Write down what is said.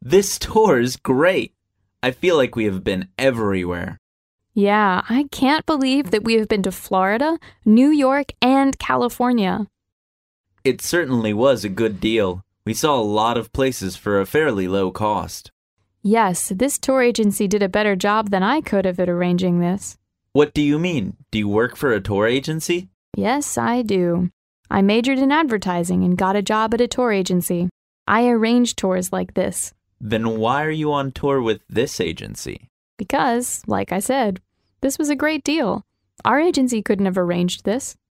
This tour is great. I feel like we have been everywhere. Yeah, I can't believe that we have been to Florida, New York, and California. It certainly was a good deal. We saw a lot of places for a fairly low cost. Yes, this tour agency did a better job than I could have at arranging this. What do you mean? Do you work for a tour agency? Yes, I do. I majored in advertising and got a job at a tour agency. I arrange tours like this. Then why are you on tour with this agency? Because, like I said, this was a great deal. Our agency couldn't have arranged this.